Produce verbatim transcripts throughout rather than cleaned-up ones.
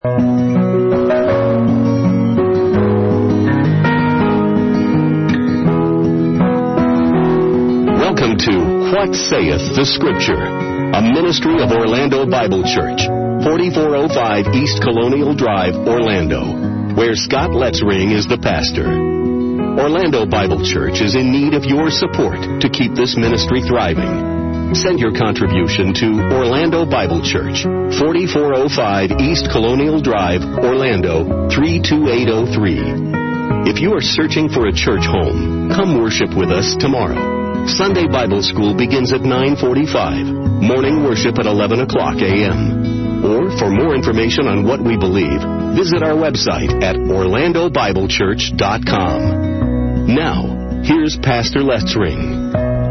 Welcome to What Saith the Scripture, a ministry of Orlando Bible Church, forty-four oh five East Colonial Drive, Orlando, where Scott Letzring is the pastor. Orlando Bible Church is in need of your support to keep this ministry thriving. Send your contribution to Orlando Bible Church, forty-four oh five East Colonial Drive, Orlando, three two eight oh three. If you are searching for a church home, come worship with us tomorrow. Sunday Bible School begins at nine forty-five. Morning worship at eleven o'clock a.m. Or for more information on what we believe, visit our website at orlando bible church dot com. Now, here's Pastor Letzring.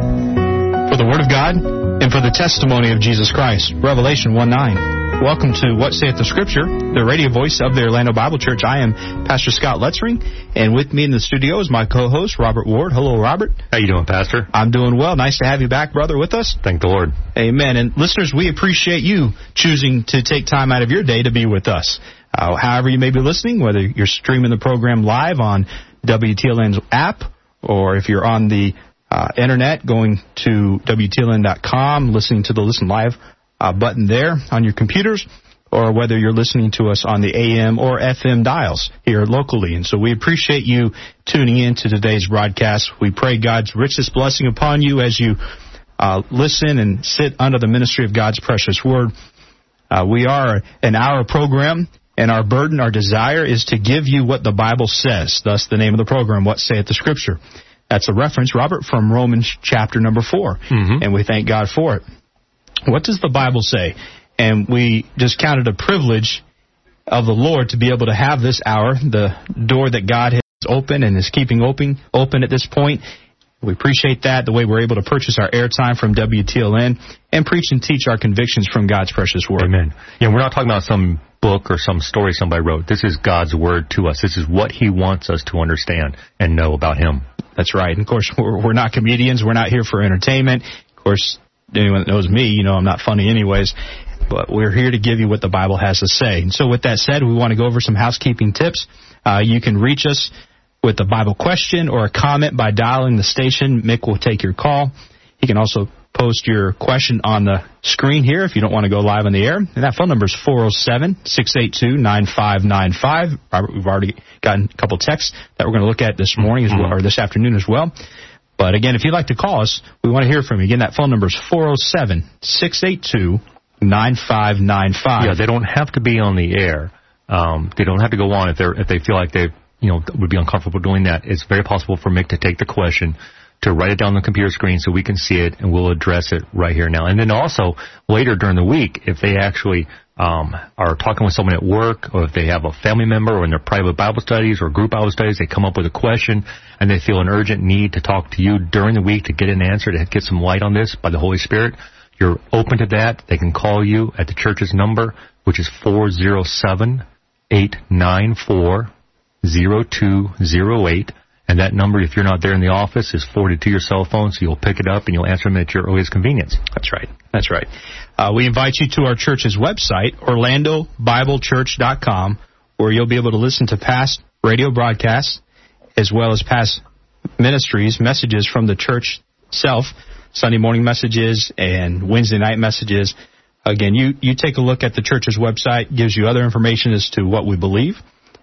For the Word of God and for the testimony of Jesus Christ. Revelation one nine. Welcome to What Saith the Scripture, the radio voice of the Orlando Bible Church. I am Pastor Scott Letzring, and with me in the studio is my co-host, Robert Ward. Hello, Robert. How you doing, Pastor? I'm doing well. Nice to have you back, brother, with us. Thank the Lord. Amen. And listeners, we appreciate you choosing to take time out of your day to be with us. Uh, however you may be listening, whether you're streaming the program live on W T L N's app, or if you're on the uh, internet going to W T L N dot com, listening to the Listen Live uh, button there on your computers, or whether you're listening to us on the A M or F M dials here locally. And so we appreciate you tuning in to today's broadcast. We pray God's richest blessing upon you as you uh, listen and sit under the ministry of God's precious word. Uh, we are an hour program, and our burden, our desire is to give you what the Bible says. Thus the name of the program, What Saith the Scripture. That's a reference, Robert, from Romans chapter number four, mm-hmm. and we thank God for it. What does the Bible say? And we just count it a privilege of the Lord to be able to have this hour, the door that God has opened and is keeping open, open at this point. We appreciate that, the way we're able to purchase our airtime from W T L N and preach and teach our convictions from God's precious word. Amen. Yeah, we're not talking about some book or some story somebody wrote. This is God's word to us. This is what He wants us to understand and know about Him. That's right. And of course, we're, we're not comedians. We're not here for entertainment. Of course, anyone that knows me, you know I'm not funny anyways. But we're here to give you what the Bible has to say. And so with that said, we want to go over some housekeeping tips. Uh, you can reach us with a Bible question or a comment by dialing the station. Mick will take your call. You can also post your question on the screen here if you don't want to go live on the air. And that phone number is four oh seven, six eight two, nine five nine five. Robert, we've already gotten a couple texts that we're going to look at this morning as well, or this afternoon as well. But again, if you'd like to call us, we want to hear from you. Again, that phone number is four oh seven, six eight two, nine five nine five. Yeah, they don't have to be on the air. Um, they don't have to go on if they if they feel like they you know would be uncomfortable doing that. It's very possible for Mick to take the question, to write it down on the computer screen so we can see it, and we'll address it right here now. And then also later during the week, if they actually um, are talking with someone at work, or if they have a family member, or in their private Bible studies or group Bible studies, they come up with a question and they feel an urgent need to talk to you during the week to get an answer, to get some light on this by the Holy Spirit. You're open to that. They can call you at the church's number, which is four oh seven, eight nine four, oh two oh eight. And that number, if you're not there in the office, is forwarded to your cell phone, so you'll pick it up and you'll answer them at your earliest convenience. That's right. That's right. Uh, we invite you to our church's website, orlando bible church dot com, where you'll be able to listen to past radio broadcasts as well as past ministries, messages from the church itself, Sunday morning messages and Wednesday night messages. Again, you, you take a look at the church's website, gives you other information as to what we believe,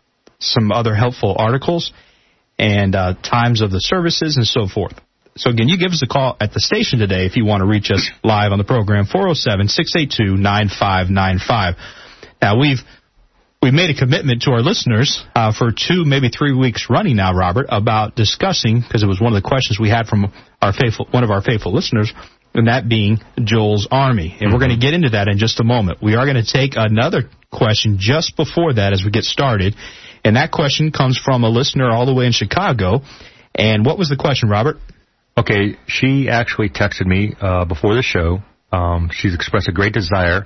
some other helpful articles, and uh, times of the services and so forth. So again, you give us a call at the station today if you want to reach us live on the program, four oh seven, six eight two, nine five nine five. Now, we've we've made a commitment to our listeners uh, for two, maybe three weeks running now, Robert, about discussing, because it was one of the questions we had from our faithful, one of our faithful listeners, and that being Joel's Army. And mm-hmm. we're going to get into that in just a moment. We are going to take another question just before that as we get started. And that question comes from a listener all the way in Chicago. And what was the question, Robert? Okay, she actually texted me uh, before the show. Um, she's expressed a great desire.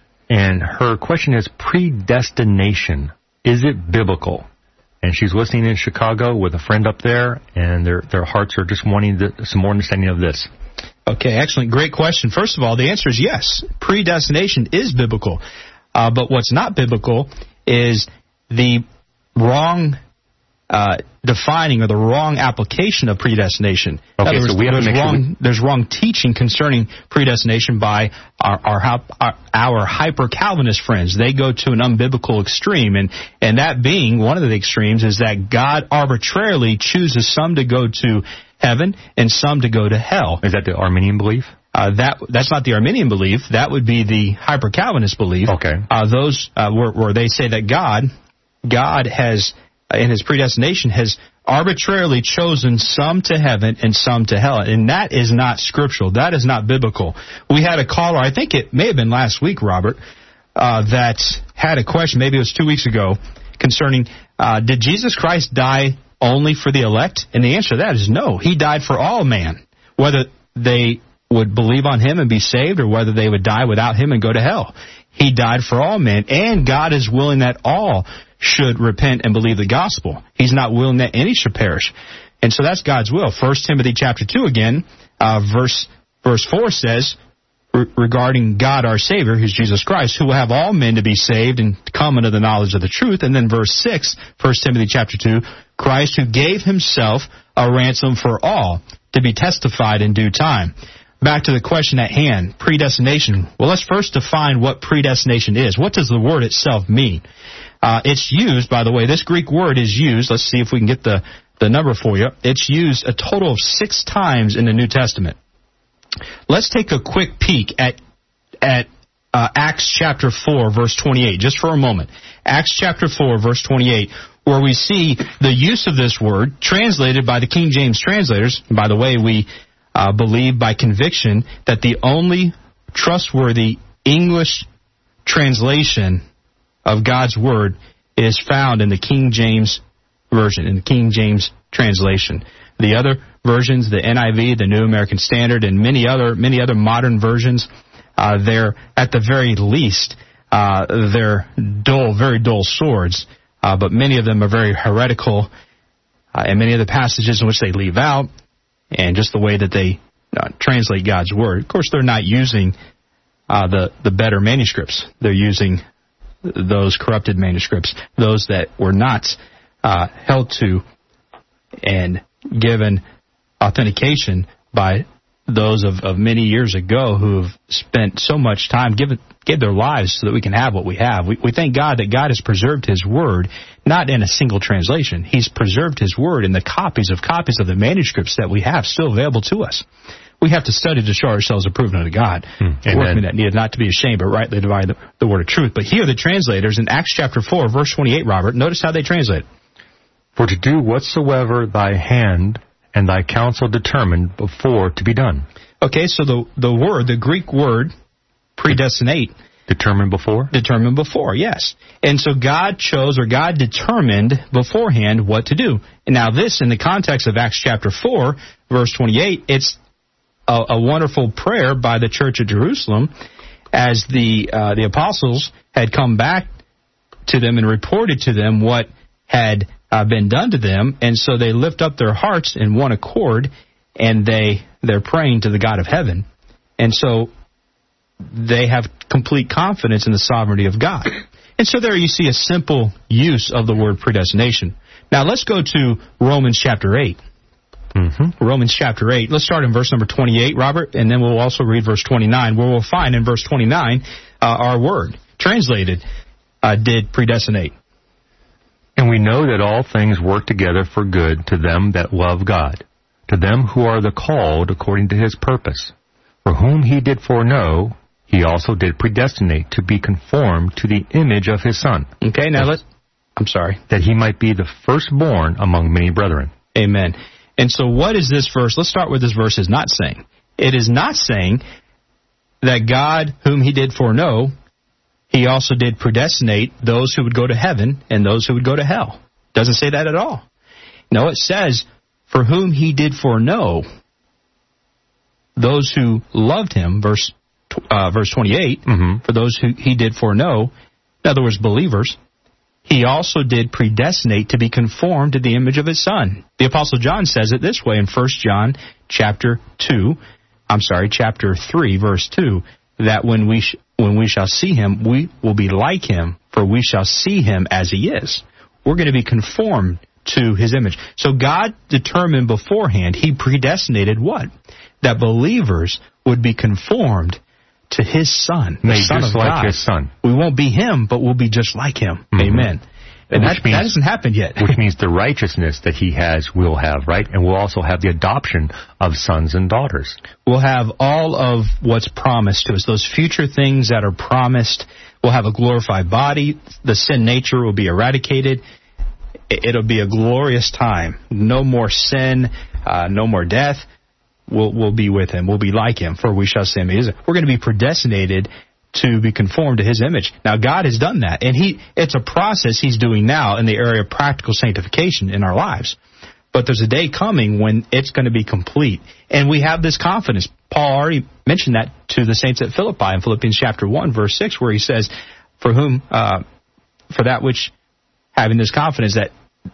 And her question is predestination. Is it biblical? And she's listening in Chicago with a friend up there, and their their hearts are just wanting the, some more understanding of this. Okay, excellent. Great question. First of all, the answer is yes. Predestination is biblical. Uh, but what's not biblical is the wrong uh, defining or the wrong application of predestination. Okay, words, so we have there's to make wrong, sure we... there's wrong teaching concerning predestination by our our, our, our hyper-Calvinist friends. They go to an unbiblical extreme, and, and that being one of the extremes is that God arbitrarily chooses some to go to heaven and some to go to hell. Is that the Arminian belief? Uh, that that's not the Arminian belief. That would be the hyper-Calvinist belief. Okay. Uh, those uh, where, where they say that God, God has, in His predestination, has arbitrarily chosen some to heaven and some to hell, and that is not scriptural. That is not biblical. We had a caller, I think it may have been last week, Robert, uh, that had a question. Maybe it was two weeks ago, concerning uh, did Jesus Christ die only for the elect? And the answer to that is no. He died for all man, whether they would believe on Him and be saved, or whether they would die without Him and go to hell. He died for all men, and God is willing that all should repent and believe the gospel. He's not willing that any should perish. And so that's God's will. First Timothy chapter two again, uh, verse verse four says, re- regarding God our Savior, who's Jesus Christ, who will have all men to be saved and come into the knowledge of the truth. And then verse six, First Timothy chapter two, Christ who gave Himself a ransom for all, to be testified in due time. Back to the question at hand, predestination. Well, let's first define what predestination is. What does the word itself mean? Uh, it's used, by the way, this Greek word is used, let's see if we can get the, the number for you. It's used a total of six times in the New Testament. Let's take a quick peek at at uh, Acts chapter four, verse twenty-eight, just for a moment. Acts chapter four, verse twenty-eight, where we see the use of this word translated by the King James translators. And by the way, we uh, believe by conviction that the only trustworthy English translation of God's Word is found in the King James Version, in the King James translation. The other versions, the N I V, the New American Standard, and many other many other modern versions, uh, they're, at the very least, uh, they're dull, very dull swords, uh, but many of them are very heretical, uh, and many of the passages in which they leave out, and just the way that they uh, translate God's Word. Of course, they're not using uh, the, the better manuscripts. They're using those corrupted manuscripts, those that were not uh, held to and given authentication by those of, of many years ago who have spent so much time, give, gave their lives so that we can have what we have. We, we thank God that God has preserved His Word, not in a single translation. He's preserved His Word in the copies of copies of the manuscripts that we have still available to us. We have to study to show ourselves approved unto God. Hmm. Workmen that needed not to be ashamed, but rightly divide the, the word of truth. But here the translators in Acts chapter four, verse twenty-eight, Robert, notice how they translate it. For to do whatsoever thy hand and thy counsel determined before to be done. Okay, so the, the word, the Greek word, predestinate. Determined before? Determined before, yes. And so God chose, or God determined beforehand what to do. And now this, in the context of Acts chapter four, verse twenty-eight, it's a, a wonderful prayer by the Church of Jerusalem as the uh, the apostles had come back to them and reported to them what had uh, been done to them. And so they lift up their hearts in one accord, and they, they're praying to the God of heaven. And so they have complete confidence in the sovereignty of God. And so there you see a simple use of the word predestination. Now let's go to Romans chapter eight. Mm-hmm. Romans chapter eight. Let's start in verse number twenty-eight, Robert, and then we'll also read verse twenty-nine, where we'll find in verse twenty-nine uh, our word, translated, uh, did predestinate. And we know that all things work together for good to them that love God, to them who are the called according to His purpose. For whom He did foreknow, He also did predestinate to be conformed to the image of His Son. Okay, now let's... I'm sorry. That He might be the firstborn among many brethren. Amen. And so what is this verse? Let's start with this verse is not saying. It is not saying that God, whom He did foreknow, He also did predestinate those who would go to heaven and those who would go to hell. Doesn't say that at all. No, it says, for whom He did foreknow, those who loved Him, verse uh, verse twenty-eight, mm-hmm. for those who He did foreknow, in other words, believers, He also did predestinate to be conformed to the image of His Son. The Apostle John says it this way in First John chapter two, I'm sorry, chapter three, verse two, that when we sh- when we shall see Him, we will be like Him, for for we shall see him as he is. We're going to be conformed to his image. So God determined beforehand, he predestinated what? That believers would be conformed to his Son, the Made Son just of like God. his Son. We won't be him, but we'll be just like him. Mm-hmm. Amen. And that, means, that hasn't happened yet. Which means the righteousness that he has, we'll have, right? And we'll also have the adoption of sons and daughters. We'll have all of what's promised to us, those future things that are promised. We'll have a glorified body. The sin nature will be eradicated. It'll be a glorious time. No more sin, uh, no more death. We'll, we'll be with him. We'll be like him, for we shall see him. We're going to be predestinated to be conformed to his image. Now, God has done that, and he it's a process he's doing now in the area of practical sanctification in our lives. But there's a day coming when it's going to be complete, and we have this confidence. Paul already mentioned that to the saints at Philippi in Philippians chapter one, verse six, where he says, for whom, uh, for that which, having this confidence that,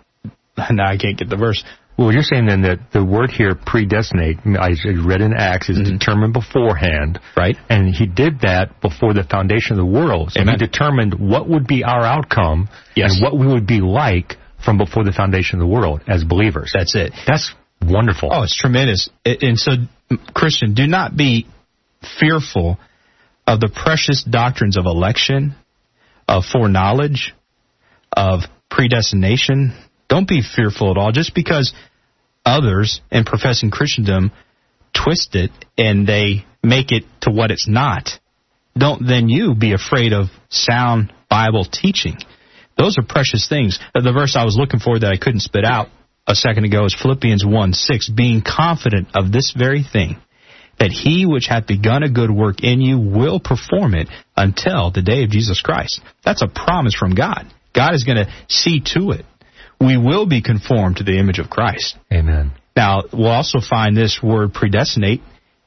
now I can't get the verse. Well, you're saying then that the word here, predestinate, I read in Acts, is mm-hmm. determined beforehand. Right. And he did that before the foundation of the world. So Amen. He determined what would be our outcome yes. and what we would be like from before the foundation of the world as believers. That's it. That's wonderful. Oh, it's tremendous. And so, Christian, do not be fearful of the precious doctrines of election, of foreknowledge, of predestination. Don't be fearful at all. Just because others in professing Christendom twist it and they make it to what it's not, don't then you be afraid of sound Bible teaching. Those are precious things. The verse I was looking for that I couldn't spit out a second ago is Philippians one six, being confident of this very thing, that he which hath begun a good work in you will perform it until the day of Jesus Christ. That's a promise from God. God is going to see to it. We will be conformed to the image of Christ. Amen. Now, we'll also find this word predestinate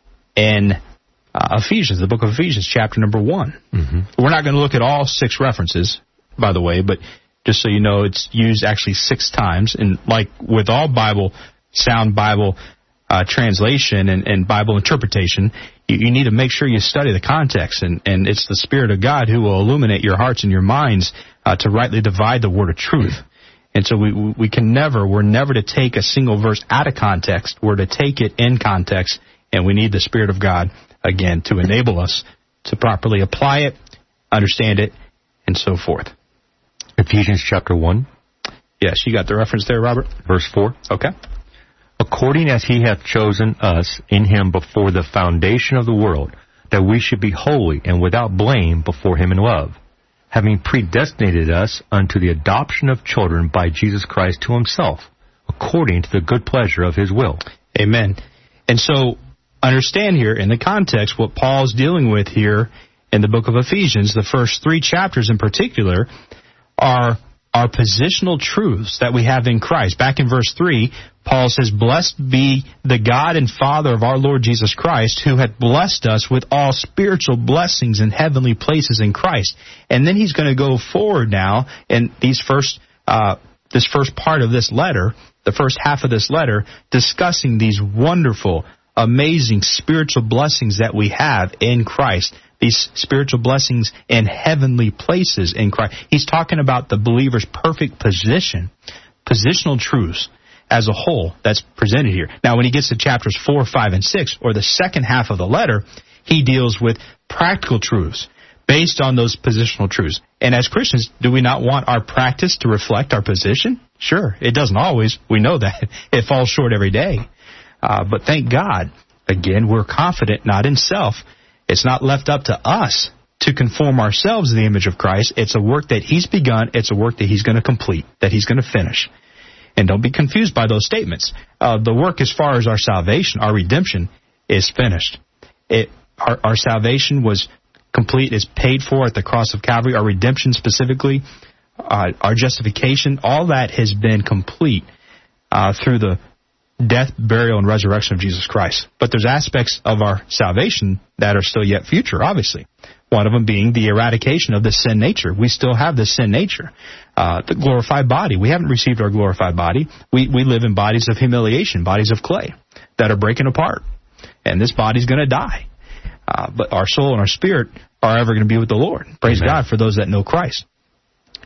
in uh, Ephesians, the book of Ephesians, chapter number one. Mm-hmm. We're not going to look at all six references, by the way, but just so you know, it's used actually six times. And like with all Bible, sound Bible uh, translation and, and Bible interpretation, you, you need to make sure you study the context. And, and it's the Spirit of God who will illuminate your hearts and your minds uh, to rightly divide the word of truth. And so we we can never, we're never to take a single verse out of context. We're to take it in context, and we need the Spirit of God, again, to enable us to properly apply it, understand it, and so forth. Ephesians chapter one. Yes, you got the reference there, Robert? Verse four. Okay. According as he hath chosen us in him before the foundation of the world, that we should be holy and without blame before him in love, having predestinated us unto the adoption of children by Jesus Christ to himself, according to the good pleasure of his will. Amen. And so, understand here, in the context, what Paul's dealing with here in the book of Ephesians, the first three chapters in particular, are are positional truths that we have in Christ. Back in verse three, Paul says, blessed be the God and Father of our Lord Jesus Christ, who hath blessed us with all spiritual blessings in heavenly places in Christ. And then he's going to go forward now in these first, uh, this first part of this letter, the first half of this letter, discussing these wonderful, amazing spiritual blessings that we have in Christ. These spiritual blessings in heavenly places in Christ. He's talking about the believer's perfect position, positional truths as a whole that's presented here. Now, when he gets to chapters four, five, and six, or the second half of the letter, he deals with practical truths based on those positional truths. And as Christians, do we not want our practice to reflect our position? Sure, it doesn't always. We know that. It falls short every day. Uh, but thank God, again, we're confident, not in self. It's not left up to us to conform ourselves to the image of Christ. It's a work that he's begun. It's a work that he's going to complete, that he's going to finish. And don't be confused by those statements. Uh, the work as far as our salvation, our redemption, is finished. It, our, our salvation was complete. It's paid for at the cross of Calvary. Our redemption specifically, uh, our justification, all that has been complete uh, through the death, burial, and resurrection of Jesus Christ. But there's aspects of our salvation that are still yet future, obviously. One of them being the eradication of the sin nature. We still have the sin nature. Uh, the glorified body. We haven't received our glorified body. We, we live in bodies of humiliation, bodies of clay that are breaking apart. And this body's going to die. Uh, but our soul and our spirit are ever going to be with the Lord. Praise Amen. God for those that know Christ.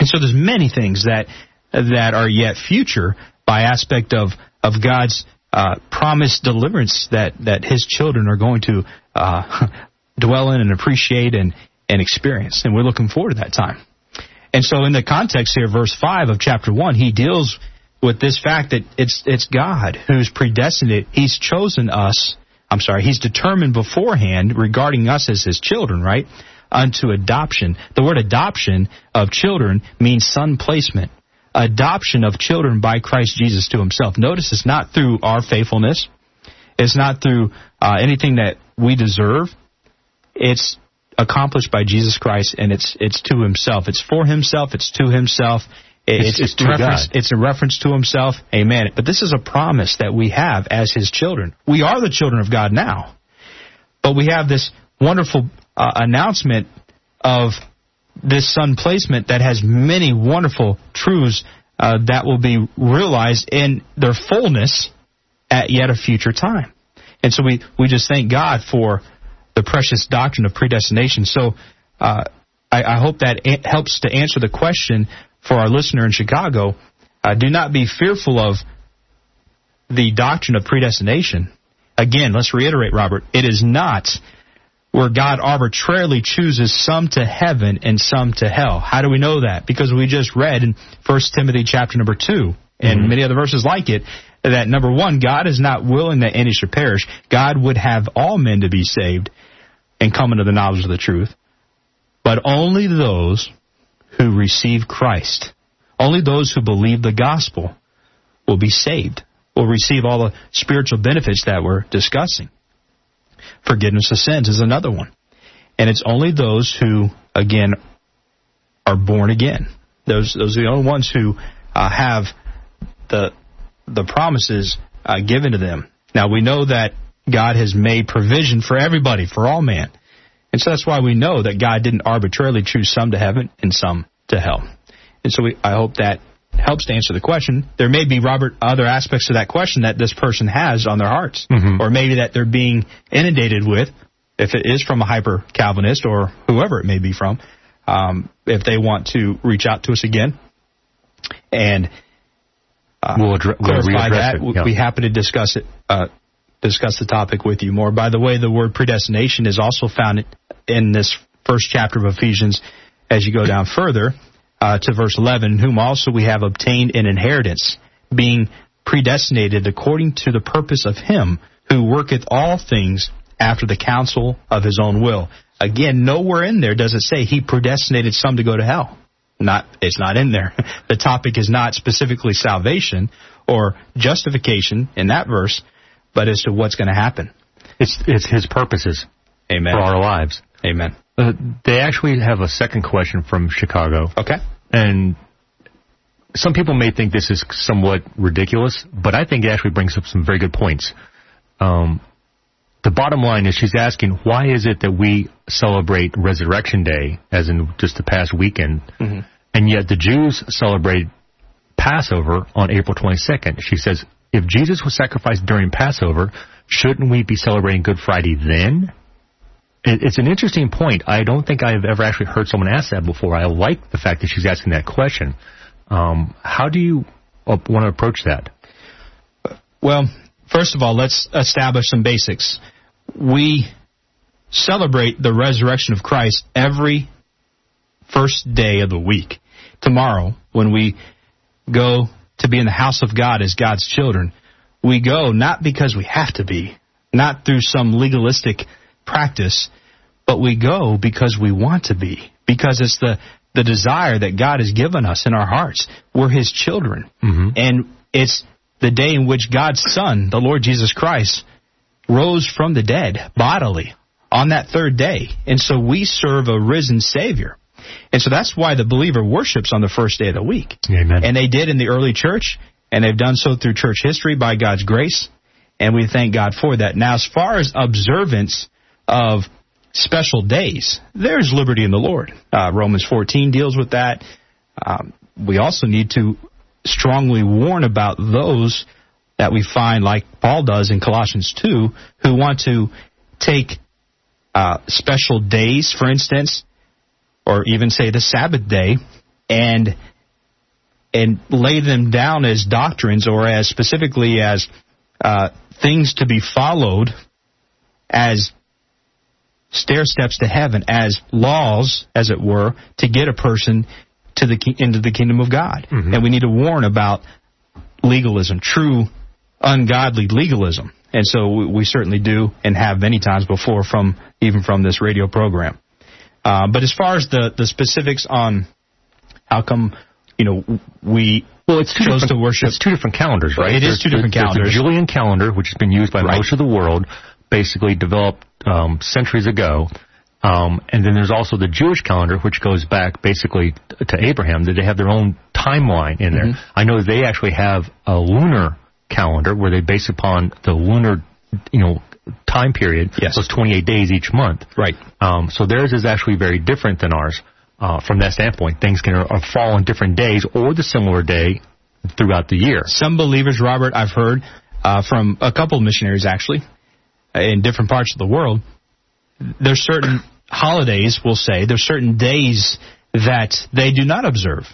And so there's many things that that are yet future by aspect of, of God's uh, promised deliverance that, that his children are going to uh, dwell in and appreciate and, and experience. And we're looking forward to that time. And so in the context here, verse five of chapter one, he deals with this fact that it's it's God who's predestined. He's chosen us. I'm sorry, he's determined beforehand regarding us as his children, right, unto adoption. The word adoption of children means son placement. Adoption of children by Christ Jesus to himself. Notice it's not through our faithfulness. It's not through uh, anything that we deserve. It's accomplished by Jesus Christ, and it's it's to himself. It's for himself. It's to himself. It's, it's, it's, to reference, God. It's a reference to himself. Amen. But this is a promise that we have as his children. We are the children of God now. But we have this wonderful uh, announcement of this son placement that has many wonderful truths uh, that will be realized in their fullness at yet a future time. And so we, we just thank God for the precious doctrine of predestination. So uh, I, I hope that a- helps to answer the question for our listener in Chicago. Uh, do not be fearful of the doctrine of predestination. Again, let's reiterate, Robert, it is not where God arbitrarily chooses some to heaven and some to hell. How do we know that? Because we just read in First Timothy chapter number two, and mm-hmm. many other verses like it, that number one, God is not willing that any should perish. God would have all men to be saved and come into the knowledge of the truth. But only those who receive Christ, only those who believe the gospel will be saved, will receive all the spiritual benefits that we're discussing. Forgiveness of sins is another one. And it's only those who, again, are born again. Those those are the only ones who uh, have the the promises uh, given to them. Now, we know that God has made provision for everybody, for all man. And so that's why we know that God didn't arbitrarily choose some to heaven and some to hell. And so we, I hope that helps to answer the question. There may be, Robert, other aspects of that question that this person has on their hearts, mm-hmm. or maybe that they're being inundated with, if it is from a hyper-Calvinist or whoever it may be from, um, if they want to reach out to us again and uh, we'll addre- clarify we'll that. It, yeah. We'll be happy to discuss it, uh, discuss the topic with you more. By the way, the word predestination is also found in this first chapter of Ephesians as you go down further. Uh, to verse eleven, whom also we have obtained an inheritance, being predestinated according to the purpose of him who worketh all things after the counsel of his own will. Again, nowhere in there does it say he predestinated some to go to hell. Not, it's not in there. The topic is not specifically salvation or justification in that verse, but as to what's going to happen. It's it's his purposes. Amen. For our lives. Amen. Uh, they actually have a second question from Chicago. Okay. And some people may think this is somewhat ridiculous, but I think it actually brings up some very good points. Um, the bottom line is she's asking, why is it that we celebrate Resurrection Day, as in just the past weekend, mm-hmm. and yet the Jews celebrate Passover on April twenty-second? She says, if Jesus was sacrificed during Passover, shouldn't we be celebrating Good Friday then? It's an interesting point. I don't think I've ever actually heard someone ask that before. I like the fact that she's asking that question. Um, how do you want to approach that? Well, first of all, let's establish some basics. We celebrate the resurrection of Christ every first day of the week. Tomorrow, when we go to be in the house of God as God's children, we go not because we have to be, not through some legalistic practice, but we go because we want to be, because it's the, the desire that God has given us in our hearts. We're his children. Mm-hmm. And it's the day in which God's Son, the Lord Jesus Christ, rose from the dead bodily on that third day. And so we serve a risen Savior. And so that's why the believer worships on the first day of the week. Amen. And they did in the early church, and they've done so through church history by God's grace, and we thank God for that. Now, as far as observance of special days, there's liberty in the Lord. Uh, Romans fourteen deals with that. Um, we also need to strongly warn about those that we find, like Paul does in Colossians two, who want to take uh, special days, for instance, or even say the Sabbath day, and and lay them down as doctrines or as specifically as uh, things to be followed, as stair steps to heaven, as laws, as it were, to get a person to the into the kingdom of God. Mm-hmm. And we need to warn about legalism, true ungodly legalism. And so we, we certainly do and have many times before, from even from this radio program. Uh, but as far as the, the specifics on how come, you know, we well, it's two chose to worship. It's two different calendars, right? It there's, is two different there's, calendars. There's the Julian calendar, which has been used by right. most of the world, basically developed um, centuries ago. Um, and then there's also the Jewish calendar, which goes back basically to Abraham, that they have their own timeline in there. Mm-hmm. I know they actually have a lunar calendar where they base upon the lunar, you know, time period. Yes. So it's twenty-eight days each month. Right. Um, so theirs is actually very different than ours uh, from that standpoint. Things can uh, fall on different days or the similar day throughout the year. Some believers, Robert, I've heard uh, from a couple of missionaries actually in different parts of the world, there's certain holidays, we'll say, there's certain days that they do not observe.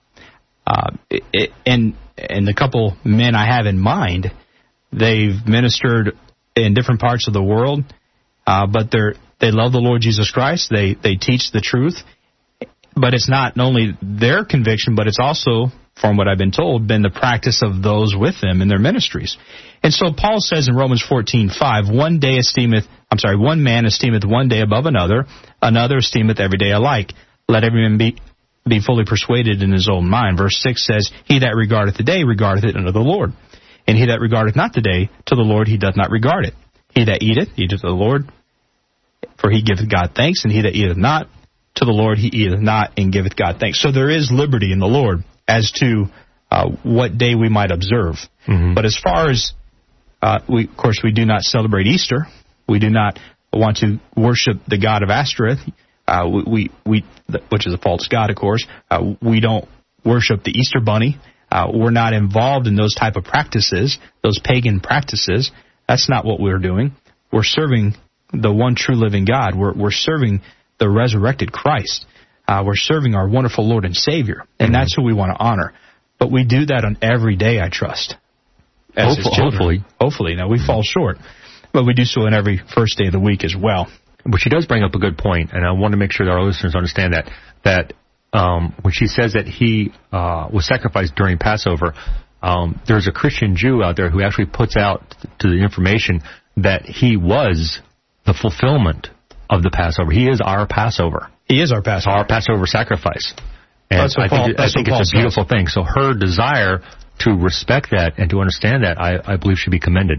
Uh, it, it, and and the couple men I have in mind, they've ministered in different parts of the world, uh, but they're they love the Lord Jesus Christ. They they teach the truth, but it's not only their conviction, but it's also, from what I've been told, been the practice of those with them in their ministries. And so Paul says in Romans fourteen five, one day esteemeth, I'm sorry, one man esteemeth one day above another, another esteemeth every day alike. Let every man be be fully persuaded in his own mind. Verse six says, he that regardeth the day regardeth it unto the Lord. And he that regardeth not the day, to the Lord he doth not regard it. He that eateth, eateth to the Lord, for he giveth God thanks. And he that eateth not, to the Lord he eateth not, and giveth God thanks. So there is liberty in the Lord as to uh, what day we might observe. Mm-hmm. But as far as, uh, we, of course, we do not celebrate Easter. We do not want to worship the god of Ashtoreth, uh, we, we, we, which is a false god, of course. Uh, we don't worship the Easter bunny. Uh, we're not involved in those type of practices, those pagan practices. That's not what we're doing. We're serving the one true living God. We're, we're serving the resurrected Christ. Uh, we're serving our wonderful Lord and Savior, and mm-hmm. that's who we want to honor. But we do that on every day, I trust. As hopefully, hopefully. Hopefully. Now, we mm-hmm. fall short, but we do so on every first day of the week as well. But she does bring up a good point, and I want to make sure that our listeners understand that, that um, when she says that he uh, was sacrificed during Passover, um, there's a Christian Jew out there who actually puts out to the information that he was the fulfillment of the Passover. He is our Passover. He is our Passover. Our Passover sacrifice. And that's what I Paul, think, I think it's a beautiful says. thing. So her desire to respect that and to understand that, I, I believe, should be commended.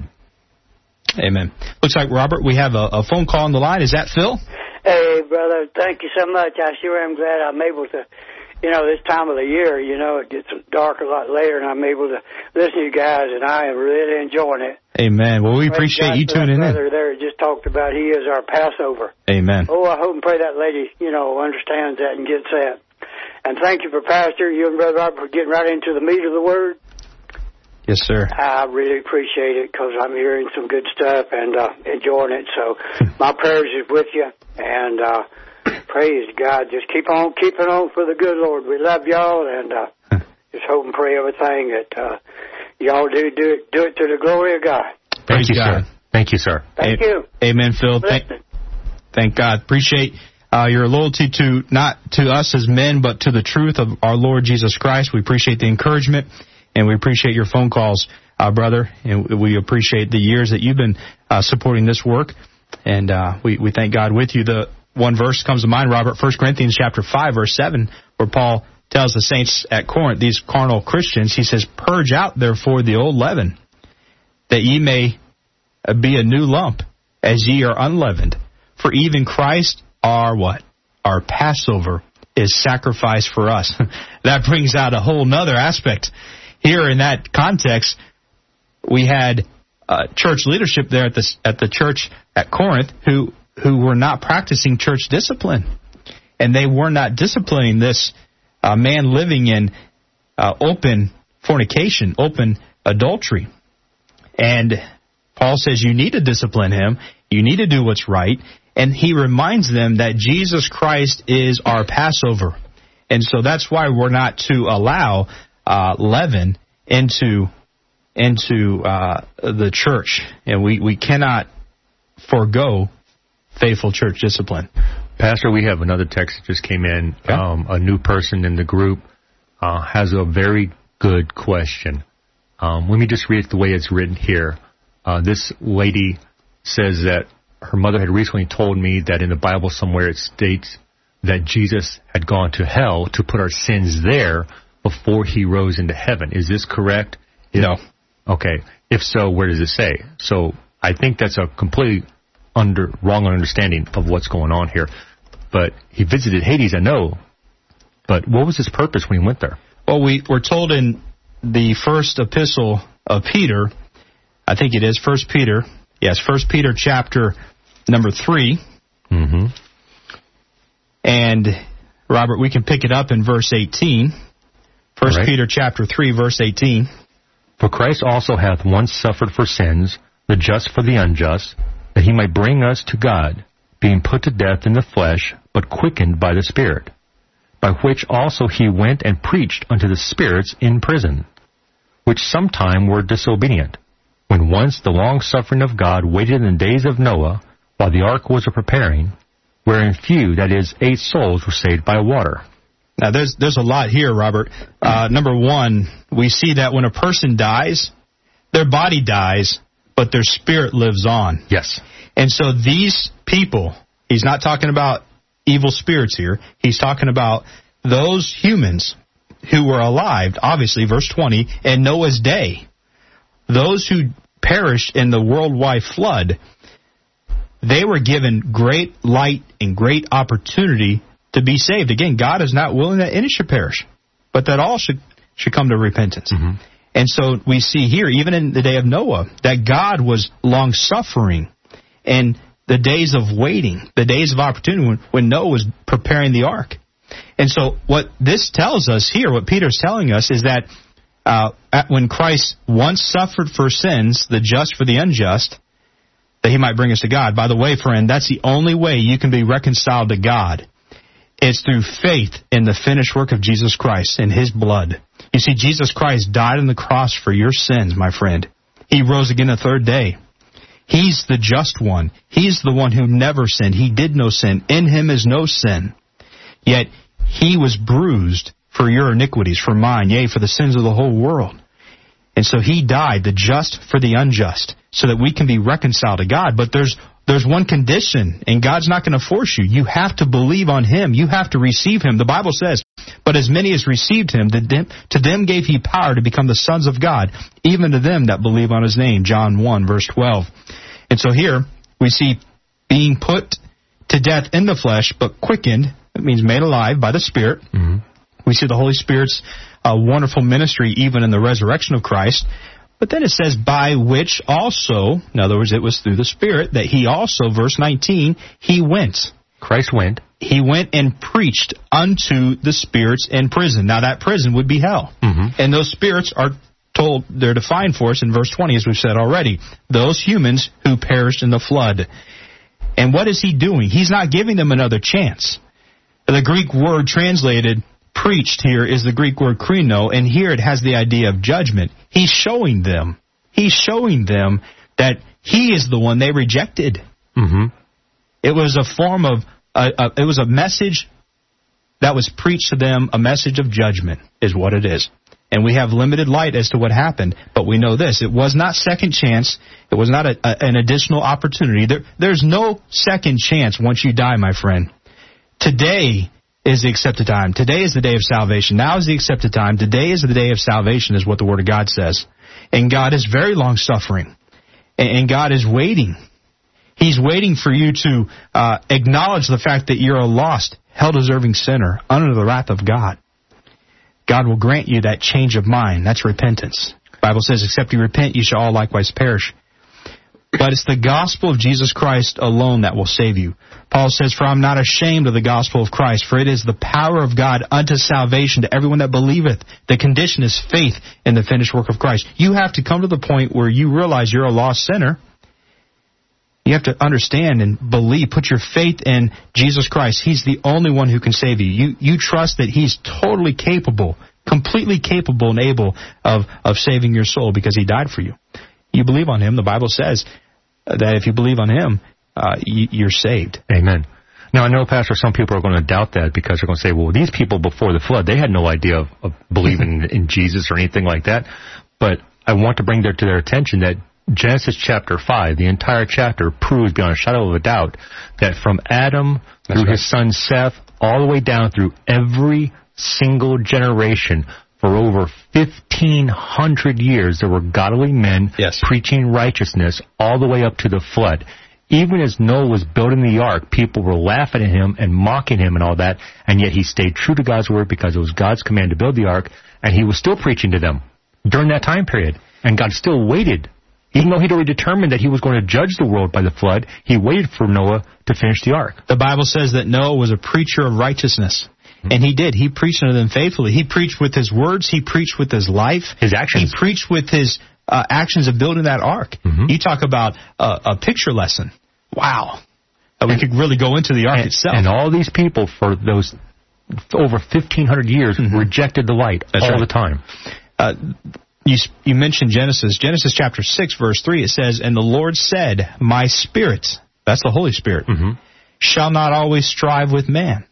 Amen. Looks like, Robert, we have a, a phone call on the line. Is that Phil? Hey, brother, thank you so much. I sure am glad I'm able to, you know, this time of the year, you know, it gets dark a lot later, and I'm able to listen to you guys, and I am really enjoying it. Amen. Well, we appreciate you tuning in. Brother there just talked about he is our Passover. Amen. Oh, I hope and pray that lady, you know, understands that and gets that. And thank you for Pastor, you and Brother Robert, for getting right into the meat of the Word. Yes, sir. I really appreciate it because I'm hearing some good stuff and uh, enjoying it. So my prayers is with you, and uh, praise God. Just keep on keeping on for the good Lord. We love y'all, and uh, just hope and pray everything that uh, y'all do do it do it to the glory of God. Thank praise you, God. sir. Thank you, sir. Thank A- you. Amen, Phil. Thank, thank God. Appreciate uh, your loyalty to not to us as men, but to the truth of our Lord Jesus Christ. We appreciate the encouragement. And we appreciate your phone calls, uh, brother. And we appreciate the years that you've been uh, supporting this work. And uh, we, we thank God with you. The one verse comes to mind, Robert, First Corinthians chapter five, verse seven, where Paul tells the saints at Corinth, these carnal Christians, he says, purge out, therefore, the old leaven, that ye may be a new lump, as ye are unleavened. For even Christ, our what? Our Passover is sacrificed for us. That brings out a whole nother aspect. Here in that context, we had uh, church leadership there at the at the church at Corinth who who were not practicing church discipline, and they were not disciplining this uh, man living in uh, open fornication, open adultery. And Paul says you need to discipline him, you need to do what's right, and he reminds them that Jesus Christ is our Passover. And so that's why we're not to allow uh, leaven into into uh, the church. And we, we cannot forego faithful church discipline. Pastor, we have another text that just came in. Okay. Um, a new person in the group uh, has a very good question. Um, let me just read it the way it's written here. Uh, this lady says that her mother had recently told me that in the Bible somewhere it states that Jesus had gone to hell to put our sins there before he rose into heaven. Is this correct? No. Okay. If so, where does it say? So I think that's a completely under wrong understanding of what's going on here. But he visited Hades, I know. But what was his purpose when he went there? Well, we were told in the first epistle of Peter, I think it is, First Peter, yes, First Peter chapter number three. Mm-hmm. And, Robert, we can pick it up in verse eighteen. First right. Peter chapter three, verse eighteen. For Christ also hath once suffered for sins, the just for the unjust, that he might bring us to God, being put to death in the flesh, but quickened by the Spirit, by which also he went and preached unto the spirits in prison, which sometime were disobedient, when once the long-suffering of God waited in the days of Noah, while the ark was a-preparing, wherein few, that is, eight souls, were saved by water. Now, there's there's a lot here, Robert. Uh, number one, we see that when a person dies, their body dies, but their spirit lives on. Yes. And so these people, he's not talking about evil spirits here. He's talking about those humans who were alive, obviously, verse twenty, in Noah's day. Those who perished in the worldwide flood, they were given great light and great opportunity to be saved. Again, God is not willing that any should perish, but that all should, should come to repentance. Mm-hmm. And so we see here, even in the day of Noah, that God was long-suffering. And the days of waiting, the days of opportunity when, when Noah was preparing the ark. And so what this tells us here, what Peter's telling us, is that uh, when Christ once suffered for sins, the just for the unjust, that he might bring us to God. By the way, friend, that's the only way you can be reconciled to God. It's through faith in the finished work of Jesus Christ and his blood. You see, Jesus Christ died on the cross for your sins, my friend. He rose again the third day. He's the just one. He's the one who never sinned. He did no sin. In him is no sin. Yet he was bruised for your iniquities, for mine, yea, for the sins of the whole world. And so he died, the just for the unjust, so that we can be reconciled to God. But there's there's one condition, and God's not going to force you. You have to believe on him. You have to receive him. The Bible says, but as many as received him, to them gave he power to become the sons of God, even to them that believe on his name. John one, verse twelve. And so here we see being put to death in the flesh, but quickened. It means made alive by the Spirit. Mm-hmm. We see the Holy Spirit's uh, wonderful ministry even in the resurrection of Christ. But then it says, by which also, in other words, it was through the Spirit, that he also, verse nineteen, he went. Christ went. He went and preached unto the spirits in prison. Now that prison would be hell. Mm-hmm. And those spirits are told, they're defined for us in verse twenty, as we've said already. Those humans who perished in the flood. And what is he doing? He's not giving them another chance. The Greek word translated preached here is the Greek word krino, and here it has the idea of judgment. He's showing them. He's showing them that he is the one they rejected. Mm-hmm. It was a form of, uh, uh, it was a message that was preached to them, a message of judgment is what it is. And we have limited light as to what happened, but we know this. It was not second chance. It was not a, a, an additional opportunity. There, there's no second chance once you die, my friend. Today is the accepted time. Today is the day of salvation. Now is the accepted time. Today is the day of salvation is what the Word of God says. And God is very long-suffering. And God is waiting. He's waiting for you to uh, acknowledge the fact that you're a lost, hell-deserving sinner under the wrath of God. God will grant you that change of mind. That's repentance. The Bible says, except you repent, you shall all likewise perish. But it's the gospel of Jesus Christ alone that will save you. Paul says, for I'm not ashamed of the gospel of Christ, for it is the power of God unto salvation to everyone that believeth. The condition is faith in the finished work of Christ. You have to come to the point where you realize you're a lost sinner, You have to understand and believe, put your faith in Jesus Christ. He's the only one who can save you. You you trust that He's totally capable, completely capable and able of, of saving your soul because He died for you. You believe on Him. The Bible says that if you believe on Him, uh, you, you're saved. Amen. Now, I know, Pastor, some people are going to doubt that because they're going to say, well, these people before the flood, they had no idea of, of believing in Jesus or anything like that. But I want to bring their, to their attention that Genesis chapter five, the entire chapter, proves beyond a shadow of a doubt that from Adam That's through right. his son Seth, all the way down through every single generation, for over fifteen hundred years, there were godly men yes. preaching righteousness all the way up to the flood. Even as Noah was building the ark, people were laughing at him and mocking him and all that, and yet he stayed true to God's word because it was God's command to build the ark, and he was still preaching to them during that time period. And God still waited. Even though he'd already determined that he was going to judge the world by the flood, he waited for Noah to finish the ark. The Bible says that Noah was a preacher of righteousness. And he did. He preached unto them faithfully. He preached with his words. He preached with his life. His actions. He preached with his uh, actions of building that ark. Mm-hmm. You talk about uh, a picture lesson. Wow. Uh, we and, could really go into the ark and, itself. And all these people for those over fifteen hundred years mm-hmm. rejected the light That's all right. the time. Uh, you, you mentioned Genesis. Genesis chapter six, verse three, it says, "And the Lord said, My spirit," that's the Holy Spirit, mm-hmm. "shall not always strive with man.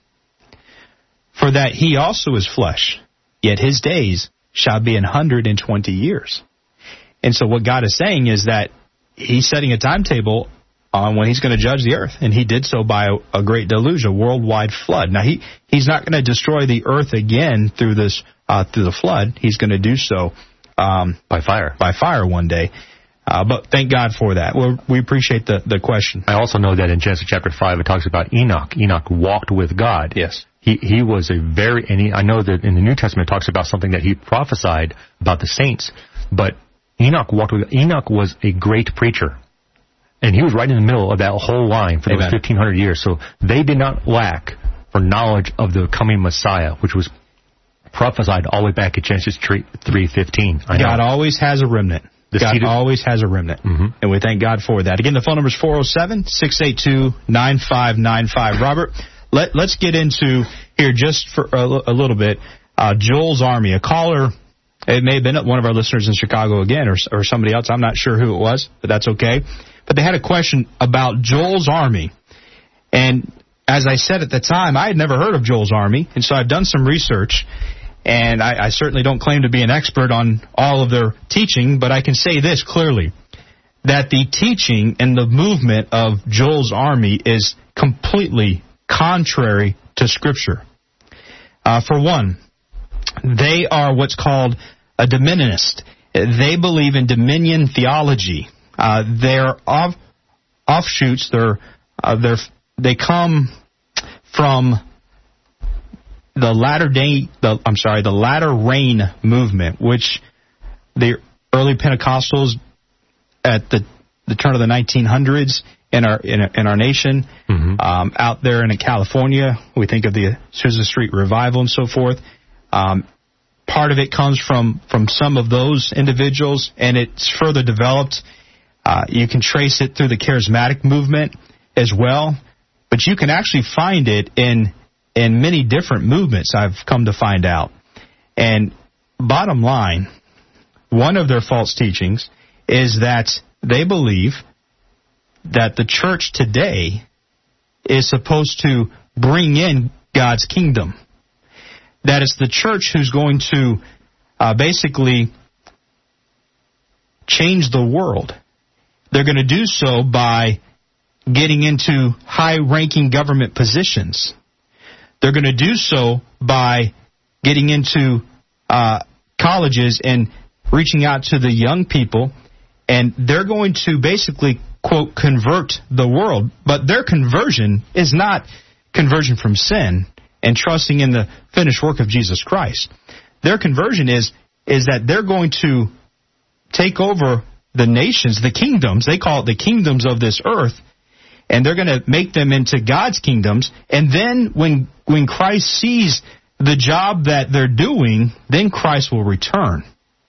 For that he also is flesh, yet his days shall be an hundred and twenty years." And so what God is saying is that He's setting a timetable on when He's going to judge the earth. And He did so by a, a great deluge, a worldwide flood. Now, he, He's not going to destroy the earth again through this uh, through the flood. He's going to do so um, by fire. By fire one day. Uh, but thank God for that. Well, we appreciate the, the question. I also know that in Genesis chapter five, it talks about Enoch. Enoch walked with God. Yes. He he was a very, and he, I know that in the New Testament it talks about something that he prophesied about the saints, but Enoch walked with, Enoch was a great preacher, and he was right in the middle of that whole line for those fifteen hundred years, so they did not lack for knowledge of the coming Messiah, which was prophesied all the way back at Genesis three fifteen. God always has a remnant. The God seated, always has a remnant, mm-hmm. and we thank God for that. Again, the phone number is four oh seven, six eight two, nine five nine five. Robert, Let, let's get into here just for a, a little bit. Uh, Joel's Army, a caller, it may have been one of our listeners in Chicago again or, or somebody else. I'm not sure who it was, but that's okay. But they had a question about Joel's Army. And as I said at the time, I had never heard of Joel's Army, and so I've done some research. And I, I certainly don't claim to be an expert on all of their teaching, but I can say this clearly, that the teaching and the movement of Joel's Army is completely contrary to Scripture. Uh, for one, they are what's called a dominionist. They believe in dominion theology. Uh, they're off, offshoots. They're, uh, they're they come from the latter day. The I'm sorry, the latter rain movement, which the early Pentecostals at the the turn of the nineteen hundreds. In our in, in our nation, mm-hmm. um, out there in California, we think of the Azusa Street Revival and so forth. Um, part of it comes from, from some of those individuals, and it's further developed. Uh, you can trace it through the charismatic movement as well, but you can actually find it in in many different movements, I've come to find out. And bottom line, one of their false teachings is that they believe that the church today is supposed to bring in God's kingdom. That it's the church who's going to uh, basically change the world. They're going to do so by getting into high-ranking government positions. They're going to do so by getting into uh, colleges and reaching out to the young people, and they're going to basically, quote, convert the world. But their conversion is not conversion from sin and trusting in the finished work of Jesus Christ. Their conversion is is that they're going to take over the nations, the kingdoms. They call it the kingdoms of this earth, and they're going to make them into God's kingdoms. And then when when Christ sees the job that they're doing, then Christ will return.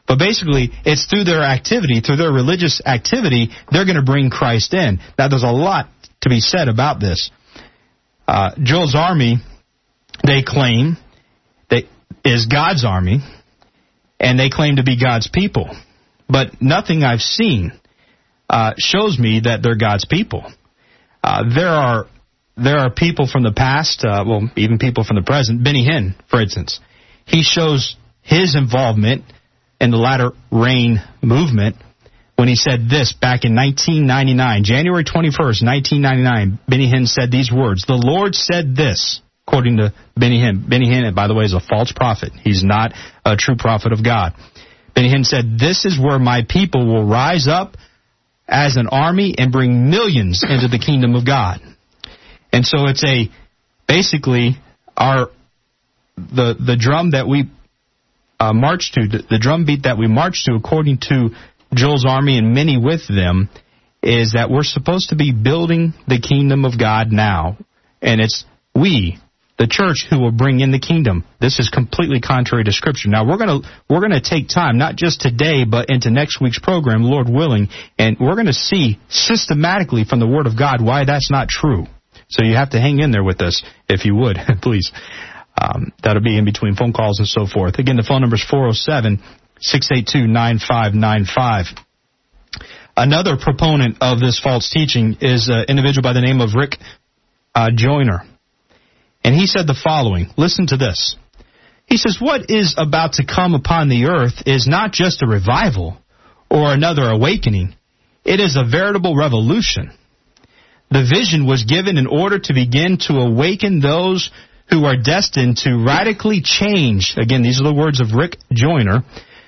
But basically, it's through their activity, through their religious activity, they're going to bring Christ in. Now, there's a lot to be said about this. Uh, Joel's army, they claim, that is God's army, and they claim to be God's people. But nothing I've seen uh, shows me that they're God's people. Uh, there are there are people from the past, uh, well, even people from the present. Benny Hinn, for instance, he shows his involvement in the latter rain movement when he said this back in nineteen ninety-nine, January twenty-first, nineteen ninety-nine. Benny Hinn said these words: "The Lord said this," according to Benny Hinn. Benny Hinn, by the way, is a false prophet. He's not a true prophet of God. Benny Hinn said, "This is where my people will rise up as an army and bring millions into the kingdom of God." And so it's a, basically, our, the the drum that we uh, march to, the, the drum beat that we march to, according to Joel's army and many with them, is that we're supposed to be building the kingdom of God now. And it's we, the church, who will bring in the kingdom. This is completely contrary to Scripture. Now, we're going to we're going to take time, not just today, but into next week's program, Lord willing, and we're going to see systematically from the Word of God why that's not true. So you have to hang in there with us, if you would, please. Um, that'll be in between phone calls and so forth. Again, the phone number is four oh seven, six eight two, nine five nine five. Another proponent of this false teaching is an individual by the name of Rick uh, Joyner. And he said the following. Listen to this. He says, "What is about to come upon the earth is not just a revival or another awakening. It is a veritable revolution. The vision was given in order to begin to awaken those who are destined to radically change." Again, these are the words of Rick Joyner.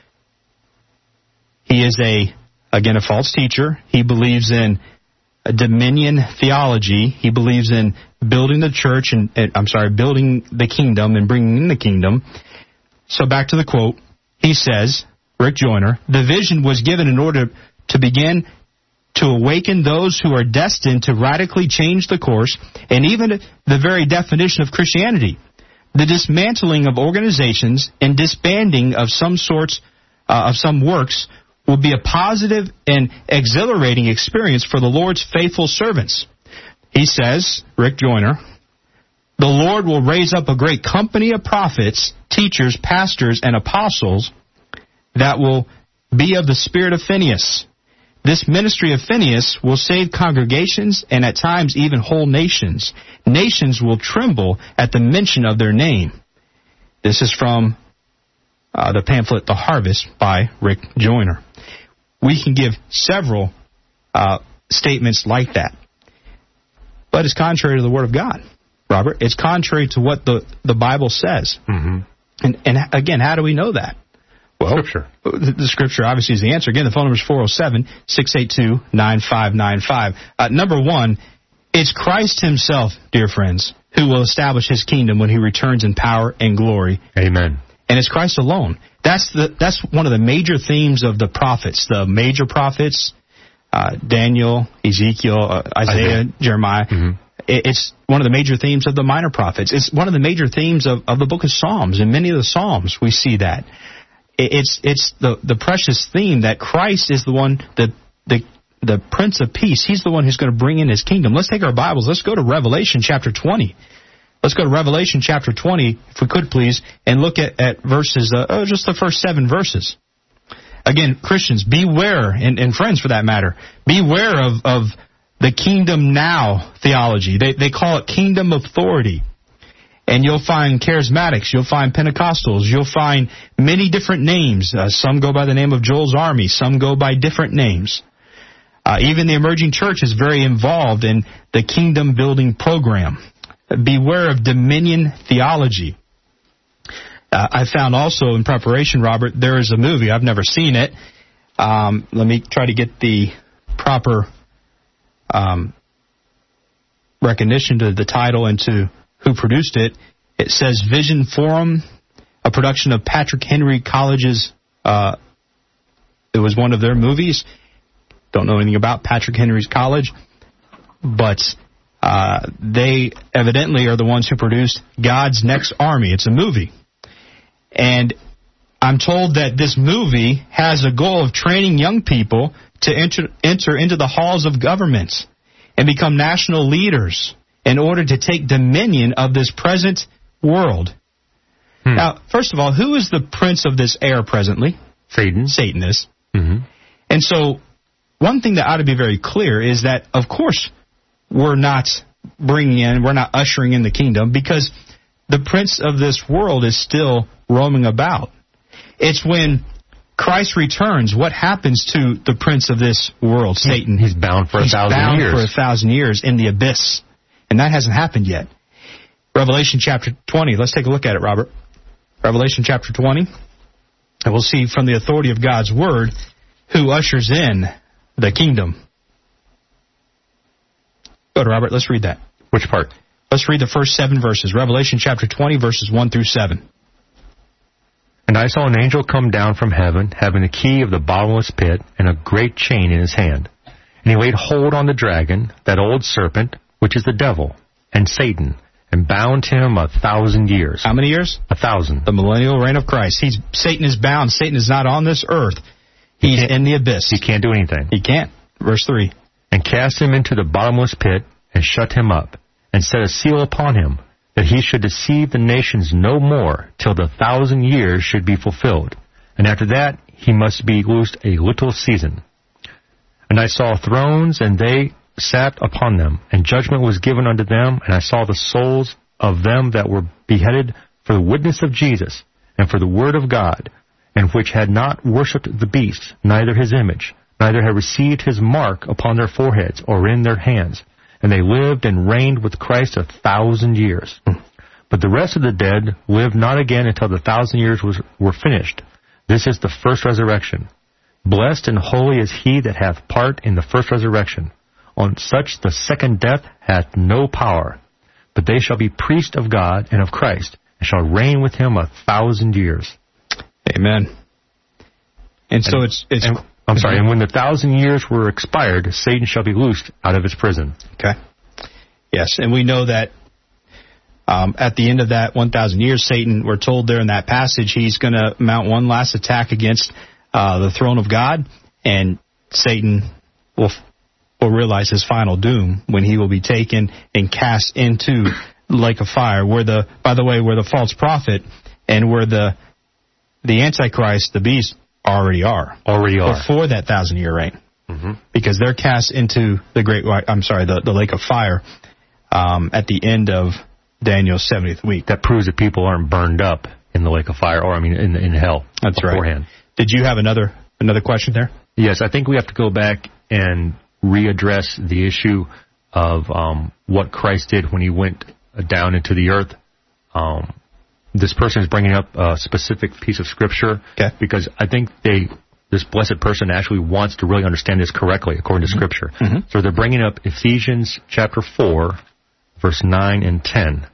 He is a, again, a false teacher. He believes in a dominion theology. He believes in building the church and, and, I'm sorry, building the kingdom and bringing in the kingdom. So back to the quote. He says, Rick Joyner, "The vision was given in order to begin to awaken those who are destined to radically change the course and even the very definition of Christianity. The dismantling of organizations and disbanding of some sorts uh, of some works will be a positive and exhilarating experience for the Lord's faithful servants." He says, Rick Joyner, "The Lord will raise up a great company of prophets, teachers, pastors, and apostles that will be of the spirit of Phineas. This ministry of Phineas will save congregations and at times even whole nations. Nations will tremble at the mention of their name." This is from uh, the pamphlet The Harvest by Rick Joyner. We can give several uh, statements like that. But it's contrary to the Word of God, Robert. It's contrary to what the, the Bible says. Mm-hmm. And, and again, how do we know that? Well, Scripture. The, the Scripture obviously is the answer. Again, the phone number is four oh seven, six eight two, nine five nine five. Uh, number one, it's Christ himself, dear friends, who will establish his kingdom when he returns in power and glory. Amen. And it's Christ alone. That's the that's one of the major themes of the prophets, the major prophets, uh, Daniel, Ezekiel, uh, Isaiah, Isaiah, Jeremiah. Mm-hmm. It, it's one of the major themes of the minor prophets. It's one of the major themes of, of the book of Psalms. In many of the Psalms, we see that. It's it's the, the precious theme that Christ is the one, the, the the Prince of Peace. He's the one who's going to bring in his kingdom. Let's take our Bibles. Let's go to Revelation chapter twenty. Let's go to Revelation chapter twenty, if we could please, and look at, at verses, uh, oh, just the first seven verses. Again, Christians, beware, and, and friends for that matter, beware of, of the kingdom now theology. They, they call it kingdom authority. And you'll find charismatics, you'll find Pentecostals, you'll find many different names. Uh, some go by the name of Joel's Army, some go by different names. Uh, even the emerging church is very involved in the kingdom building program. Beware of dominion theology. Uh, I found also in preparation, Robert, there is a movie. I've never seen it. Um, let me try to get the proper um, recognition to the title and to who produced it. It says Vision Forum, a production of Patrick Henry College's, uh, it was one of their movies. Don't know anything about Patrick Henry's College, but uh, they evidently are the ones who produced God's Next Army. It's a movie. And I'm told that this movie has a goal of training young people to enter, enter into the halls of governments and become national leaders in order to take dominion of this present world. Hmm. Now, first of all, who is the prince of this air presently? Satan. Satan is. Mm-hmm. And so one thing that ought to be very clear is that, of course, we're not bringing in, we're not ushering in the kingdom because the prince of this world is still roaming about. It's when Christ returns, what happens to the prince of this world, Satan? He's bound for a He's thousand bound years. for a thousand years in the abyss. And that hasn't happened yet. Revelation chapter twenty. Let's take a look at it, Robert. Revelation chapter twenty. And we'll see from the authority of God's word who ushers in the kingdom. Go to Robert. Let's read that. Which part? Let's read the first seven verses. Revelation chapter twenty, verses one through seven. And I saw an angel come down from heaven, having the key of the bottomless pit and a great chain in his hand. And he laid hold on the dragon, that old serpent, which is the devil, and Satan, and bound him a thousand years. How many years? A thousand. The millennial reign of Christ. He's Satan is bound. Satan is not on this earth. He's he in the abyss. He can't do anything. He can't. Verse three. And cast him into the bottomless pit, and shut him up, and set a seal upon him, that he should deceive the nations no more, till the thousand years should be fulfilled. And after that he must be loosed a little season. And I saw thrones, and they sat upon them, and judgment was given unto them, and I saw the souls of them that were beheaded for the witness of Jesus, and for the word of God, and which had not worshipped the beast, neither his image, neither had received his mark upon their foreheads or in their hands. And they lived and reigned with Christ a thousand years. But the rest of the dead lived not again until the thousand years was, were finished. This is the first resurrection. Blessed and holy is he that hath part in the first resurrection. On such the second death hath no power. But they shall be priests of God and of Christ, and shall reign with him a thousand years. Amen. And so and, it's... it's and, I'm sorry, and when the thousand years were expired, Satan shall be loosed out of his prison. Okay. Yes, and we know that um, at the end of that one thousand years, Satan, we're told there in that passage, he's going to mount one last attack against uh, the throne of God, and Satan will, will realize his final doom when he will be taken and cast into the lake of fire, where the, by the way, where the false prophet and where the the Antichrist, the beast, already are. Already are. Before that thousand-year reign. Mm-hmm. Because they're cast into the great, I'm sorry, the, the lake of fire um, at the end of Daniel's seventieth week. That proves that people aren't burned up in the lake of fire, or I mean in in hell. That's beforehand. Right. Did you have another another question there? Yes, I think we have to go back and readdress the issue of um, what Christ did when he went down into the earth. Um, this person is bringing up a specific piece of scripture, okay, because I think they, this blessed person actually wants to really understand this correctly according to mm-hmm. scripture. Mm-hmm. So they're bringing up Ephesians chapter four, verse nine and ten.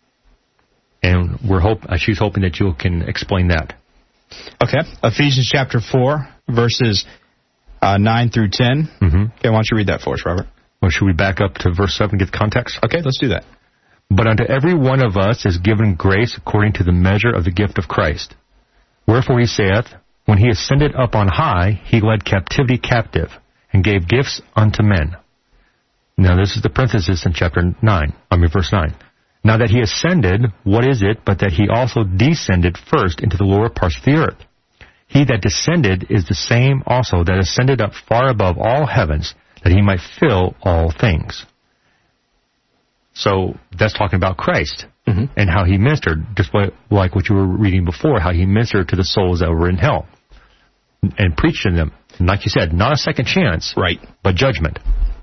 And we're hope uh, she's hoping that you can explain that. Okay. Ephesians chapter four, verses uh, nine through ten. Mm-hmm. Okay, why don't you read that for us, Robert? Well, should we back up to verse seven and get the context? Okay, let's do that. But unto every one of us is given grace according to the measure of the gift of Christ. Wherefore he saith, when he ascended up on high, he led captivity captive, and gave gifts unto men. Now this is the parenthesis in chapter nine, I mean verse nine. Now that he ascended, what is it but that he also descended first into the lower parts of the earth? He that descended is the same also that ascended up far above all heavens, that he might fill all things. So that's talking about Christ, mm-hmm. and how he ministered, just like what you were reading before, how he ministered to the souls that were in hell and preached to them. And like you said, not a second chance, right, but judgment.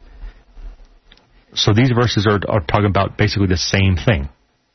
So these verses are, are talking about basically the same thing.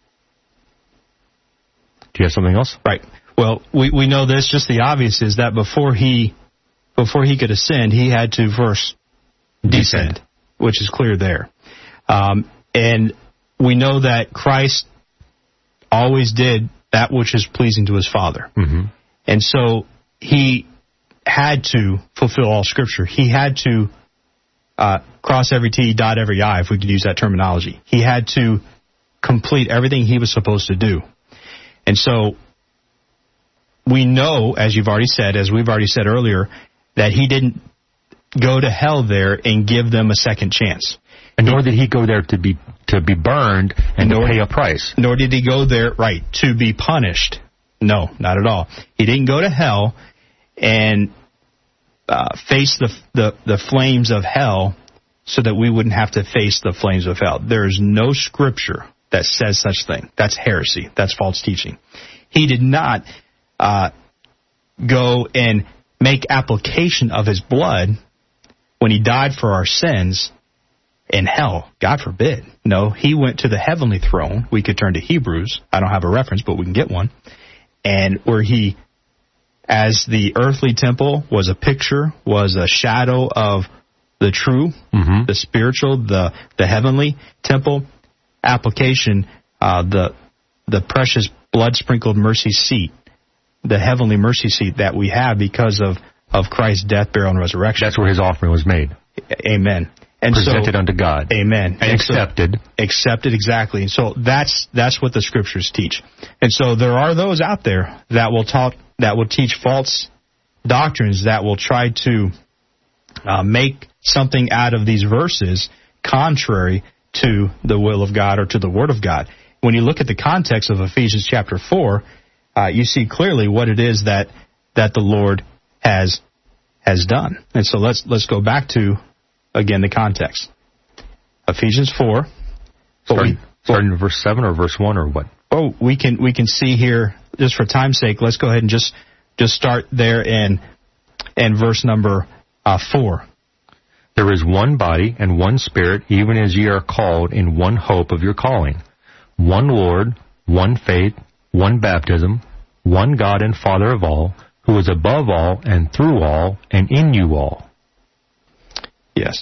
Do you have something else? Right. Well, we, we know this. Just the obvious is that before he before he could ascend, he had to first descend, descend. which is clear there. Um, and we know that Christ always did that which is pleasing to his Father. Mm-hmm. And so he had to fulfill all Scripture. He had to uh, cross every T, dot every I, if we could use that terminology. He had to complete everything he was supposed to do. And so we know, as you've already said, as we've already said earlier, that he didn't go to hell there and give them a second chance. And nor did he go there to be to be burned and nor, to pay a price. Nor did he go there, right, to be punished. No, not at all. He didn't go to hell and uh, face the, the the flames of hell so that we wouldn't have to face the flames of hell. There is no scripture that says such thing. That's heresy. That's false teaching. He did not uh, go and make application of his blood when he died for our sins in hell. God forbid. No, he went to the heavenly throne. We could turn to Hebrews. I don't have a reference, but we can get one. And where he, as the earthly temple was a picture, was a shadow of the true, mm-hmm. the spiritual, the, the heavenly temple, application, uh, the the precious blood-sprinkled mercy seat, the heavenly mercy seat that we have because of, of Christ's death, burial, and resurrection. That's where his offering was made. Amen. And presented so, unto God. Amen. And, and accepted. So, accepted, exactly. And so that's that's what the scriptures teach. And so there are those out there that will talk, that will teach false doctrines, that will try to uh, make something out of these verses contrary to the will of God or to the Word of God. When you look at the context of Ephesians chapter four, uh, you see clearly what it is that that the Lord has has done. And so let's let's go back to, again, the context. Ephesians four. Starting, we, starting in verse seven or verse one or what? Oh, we can we can see here, just for time's sake, let's go ahead and just just start there in in verse number uh, four. There is one body and one Spirit, even as ye are called in one hope of your calling. One Lord, one faith, one baptism, one God and Father of all, who is above all and through all and in you all. Yes.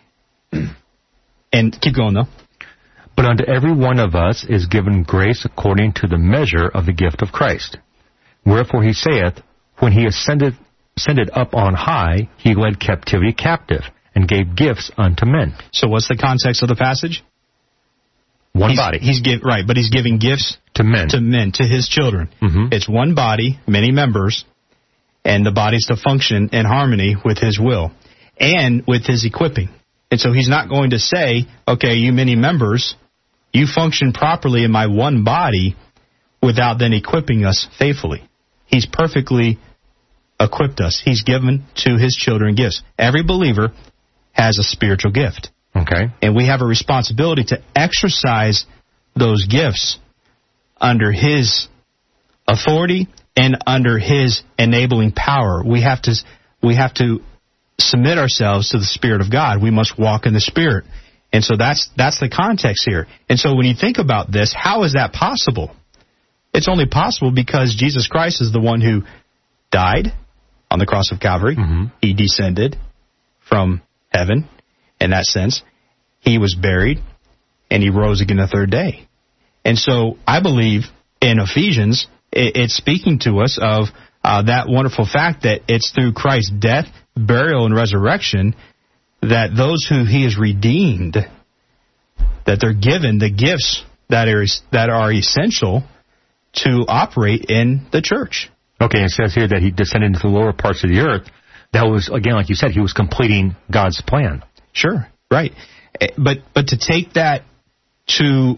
And keep going, though. But unto every one of us is given grace according to the measure of the gift of Christ. Wherefore he saith, when he ascended, ascended up on high, he led captivity captive, and gave gifts unto men. So what's the context of the passage? One he's, body. He's give, right, but he's giving gifts to men. To men, to his children. Mm-hmm. It's one body, many members, and the body's to function in harmony with his will and with his equipping. And so he's not going to say, okay, you many members, you function properly in my one body without then equipping us faithfully. He's perfectly equipped us. He's given to his children gifts. Every believer has a spiritual gift. Okay. And we have a responsibility to exercise those gifts under his authority and under his enabling power. We have to we have to submit ourselves to the Spirit of God. We must walk in the Spirit. And so that's that's the context here. And so when you think about this, how is that possible? It's only possible because Jesus Christ is the one who died on the cross of Calvary. Mm-hmm. He descended from heaven, in that sense. He was buried, and he rose again the third day. And so I believe in Ephesians, it's speaking to us of uh, that wonderful fact that it's through Christ's death, burial, and resurrection that those who he has redeemed, that they're given the gifts that are, that are essential to operate in the church. Okay, it says here that he descended into the lower parts of the earth. That was, again, like you said, he was completing God's plan. Sure, right. But but to take that to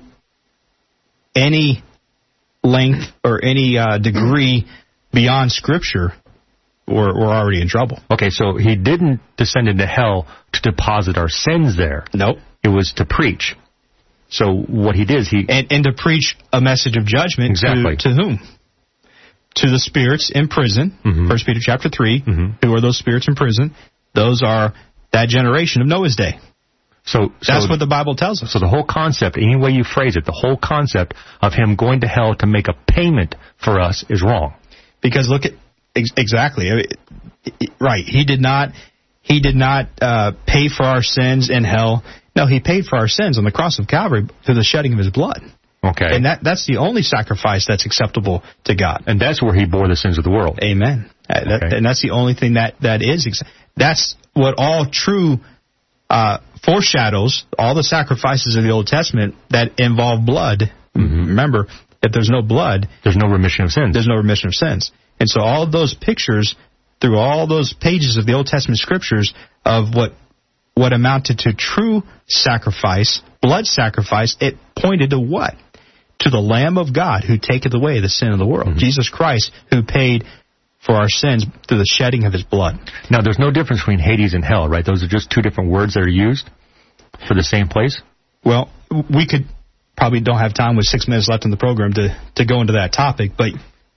any length or any uh, degree beyond Scripture, we're, we're already in trouble. Okay, so he didn't descend into hell to deposit our sins there. Nope. It was to preach. So what he did is he... And, and to preach a message of judgment. Exactly. To, to whom? To the spirits in prison. Mm-hmm. First Peter chapter three. Mm-hmm. Who are those spirits in prison? Those are that generation of Noah's day. So That's so, what the Bible tells us. So the whole concept, any way you phrase it, the whole concept of him going to hell to make a payment for us is wrong. Because look at... Ex- exactly. Right. He did not... He did not uh, pay for our sins in hell. No, he paid for our sins on the cross of Calvary through the shedding of his blood. Okay. And that that's the only sacrifice that's acceptable to God. And that's where he bore the sins of the world. Amen. Okay. That, and that's the only thing that, that is. Ex- that's what all true uh, foreshadows, all the sacrifices of the Old Testament that involve blood. Mm-hmm. Remember, if there's no blood... There's no remission of sins. There's no remission of sins. And so all of those pictures, through all those pages of the Old Testament Scriptures, of what what amounted to true sacrifice, blood sacrifice, it pointed to what? To the Lamb of God who taketh away the sin of the world. Mm-hmm. Jesus Christ, who paid for our sins through the shedding of his blood. Now, there's no difference between Hades and hell, right? Those are just two different words that are used for the same place? Well, we could probably don't have time with six minutes left in the program to, to go into that topic, but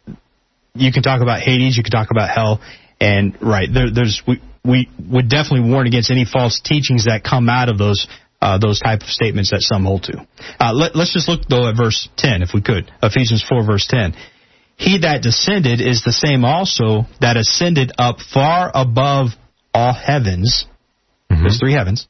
you can talk about Hades, you can talk about hell, and right, there, there's we, we would definitely warn against any false teachings that come out of those uh, those type of statements that some hold to. Uh, let, let's just look, though, at verse ten, if we could. Ephesians four, verse ten. He that descended is the same also that ascended up far above all heavens. Mm-hmm. There's three heavens.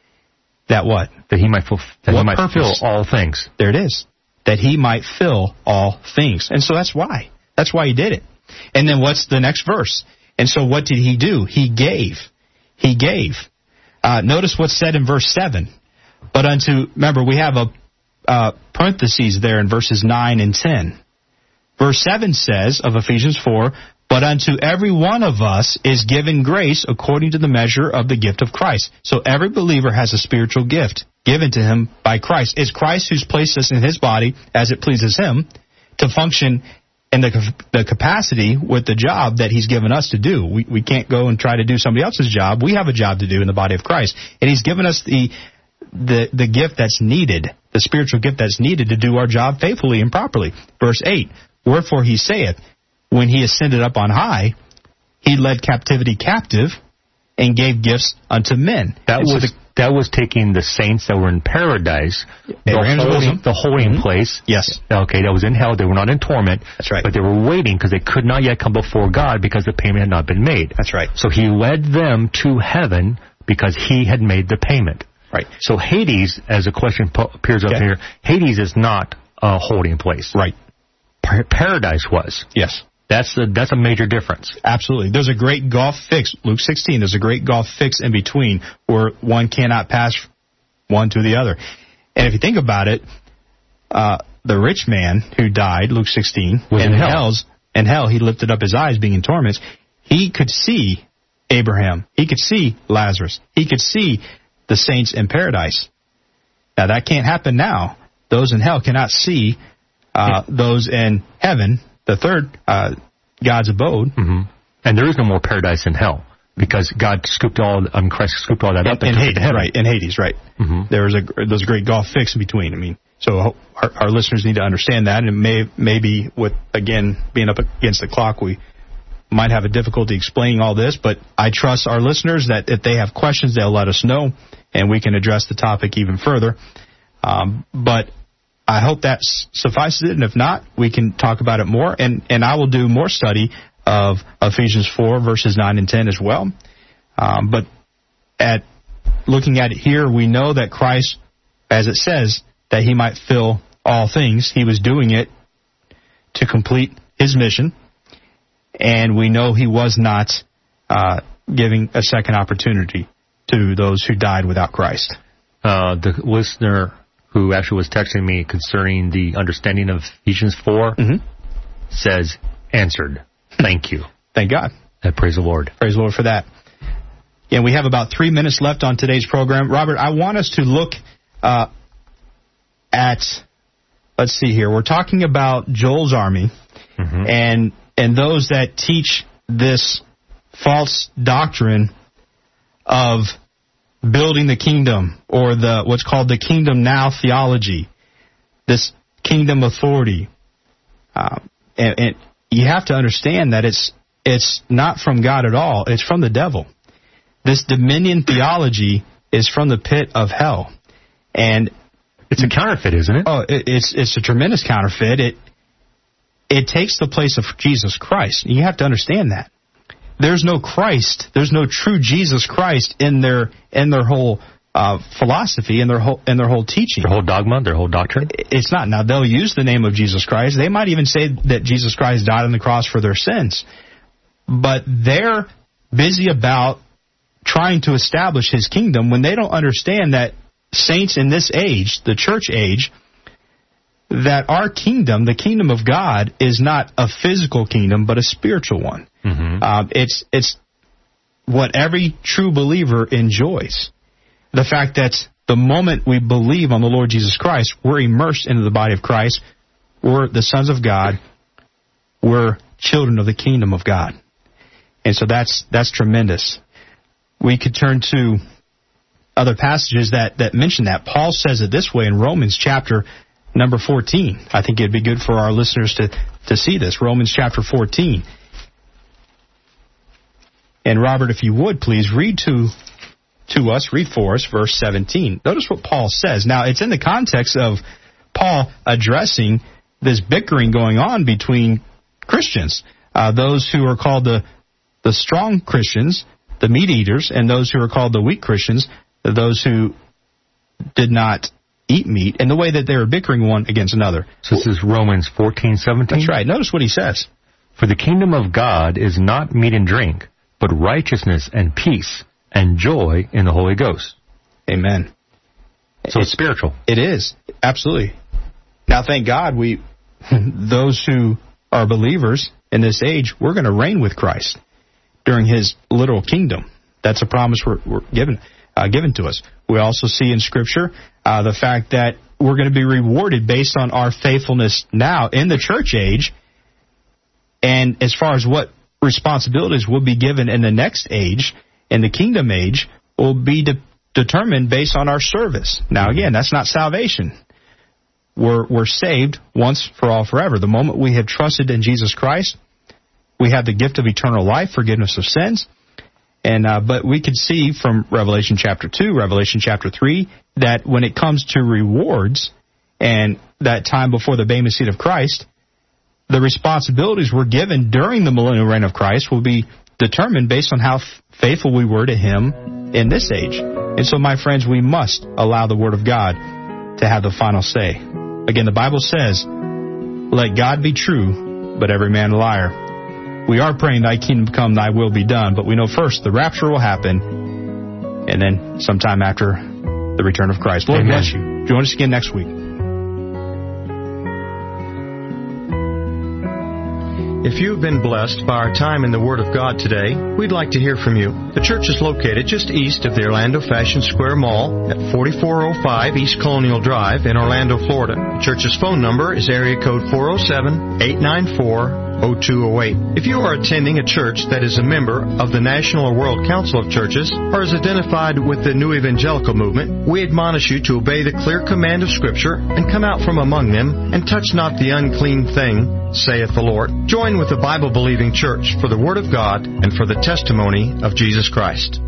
That what? That he might, fulfill, that what he might purpose? fill all things. There it is. That he might fill all things. And so that's why. That's why he did it. And then what's the next verse? And so what did he do? He gave. He gave. Uh, notice what's said in verse seven. But unto, remember, we have a uh, parentheses there in verses nine and ten. Verse seven says of Ephesians four, but unto every one of us is given grace according to the measure of the gift of Christ. So every believer has a spiritual gift given to him by Christ. It's Christ who's placed us in his body as it pleases him to function in the, the capacity with the job that he's given us to do. We, we can't go and try to do somebody else's job. We have a job to do in the body of Christ. And he's given us the the, the gift that's needed, the spiritual gift that's needed to do our job faithfully and properly. Verse eight, wherefore he saith, when he ascended up on high, he led captivity captive and gave gifts unto men. That and was so the, that was taking the saints that were in paradise, the holding, the holding mm-hmm. place. Yes. Okay, that was in hell. They were not in torment. That's right. But they were waiting because they could not yet come before God because the payment had not been made. That's right. So he led them to heaven because he had made the payment. Right. So Hades, as a question po- appears up okay. here, Hades is not a holding place. Right. Par- Paradise was. Yes. That's a, that's a major difference. Absolutely. There's a great gulf fix, Luke sixteen, there's a great gulf fix in between where one cannot pass one to the other. And if you think about it, uh, the rich man who died, Luke sixteen, was in, in hell. hell's, in hell, he lifted up his eyes being in torments. He could see Abraham. He could see Lazarus. He could see the saints in paradise. Now, that can't happen now. Those in hell cannot see uh, those in heaven, the third, uh, God's abode. Mm-hmm. And there is no more paradise in hell because God scooped all, I mean, Christ scooped all that up in, and in took Hades, it to heaven. right? In Hades, right? Mm-hmm. There was a there's a great gulf fix in between. I mean, so our, our listeners need to understand that, and may, maybe with again being up against the clock, we might have a difficulty explaining all this. But I trust our listeners that if they have questions, they'll let us know, and we can address the topic even further. Um, but I hope that suffices it, and if not, we can talk about it more, and, and I will do more study of Ephesians four, verses nine and ten as well. Um, but at looking at it here, we know that Christ, as it says, that he might fill all things. He was doing it to complete his mission, and we know he was not uh, giving a second opportunity to those who died without Christ. Uh, the listener who actually was texting me concerning the understanding of Ephesians four mm-hmm. says, answered. Thank you. Thank God. And praise the Lord. Praise the Lord for that. And we have about three minutes left on today's program. Robert, I want us to look uh, at, let's see here, we're talking about Joel's army mm-hmm. and and those that teach this false doctrine of building the kingdom, or the what's called the kingdom now theology, this kingdom authority. Uh, and, and you have to understand that it's it's not from God at all. It's from the devil. This dominion theology is from the pit of hell. And it's a counterfeit, isn't it? Oh, it, it's it's a tremendous counterfeit. It it takes the place of Jesus Christ. You have to understand that. There's no Christ. There's no true Jesus Christ in their in their whole uh, philosophy, in their whole in their whole teaching, their whole dogma, their whole doctrine. It's not. Now they'll use the name of Jesus Christ. They might even say that Jesus Christ died on the cross for their sins, but they're busy about trying to establish His kingdom when they don't understand that saints in this age, the church age, that our kingdom, the kingdom of God, is not a physical kingdom, but a spiritual one. Mm-hmm. Um, it's it's what every true believer enjoys. The fact that the moment we believe on the Lord Jesus Christ, we're immersed into the body of Christ. We're the sons of God. We're children of the kingdom of God. And so that's that's tremendous. We could turn to other passages that, that mention that. Paul says it this way in Romans chapter number fourteen. I think it'd be good for our listeners to, to see this. Romans chapter fourteen. And Robert, if you would, please read to to us, read for us, verse seventeen. Notice what Paul says. Now, it's in the context of Paul addressing this bickering going on between Christians, uh, those who are called the the strong Christians, the meat eaters, and those who are called the weak Christians, those who did not eat meat, and the way that they were bickering one against another. So this is Romans fourteen seventeen? That's right. Notice what he says. For the kingdom of God is not meat and drink, but righteousness and peace and joy in the Holy Ghost. Amen. So it's, it's spiritual. It is. Absolutely. Now, thank God, we, those who are believers in this age, we're going to reign with Christ during his literal kingdom. That's a promise we're, we're given uh, given to us. We also see in Scripture uh, the fact that we're going to be rewarded based on our faithfulness now in the church age, and as far as what responsibilities will be given in the next age, in the kingdom age, will be de- determined based on our service. Now, again, that's not salvation. We're, we're saved once for all forever. The moment we have trusted in Jesus Christ, we have the gift of eternal life, forgiveness of sins. And uh, but we could see from Revelation chapter two, Revelation chapter three, that when it comes to rewards and that time before the Bema seat of Christ, the responsibilities we're given during the millennial reign of Christ will be determined based on how f- faithful we were to him in this age. And so, my friends, we must allow the Word of God to have the final say. Again, the Bible says, let God be true, but every man a liar. We are praying, thy kingdom come, thy will be done, but we know first the rapture will happen, and then sometime after the return of Christ. Lord bless you. Join us again next week. If you've been blessed by our time in the Word of God today, we'd like to hear from you. The church is located just east of the Orlando Fashion Square Mall at forty-four oh five East Colonial Drive in Orlando, Florida. The church's phone number is area code four oh seven, eight nine four, oh two oh eight. If you are attending a church that is a member of the National or World Council of Churches or is identified with the New Evangelical Movement, we admonish you to obey the clear command of Scripture and come out from among them and touch not the unclean thing, saith the Lord. Join with the Bible-believing church for the Word of God and for the testimony of Jesus Christ.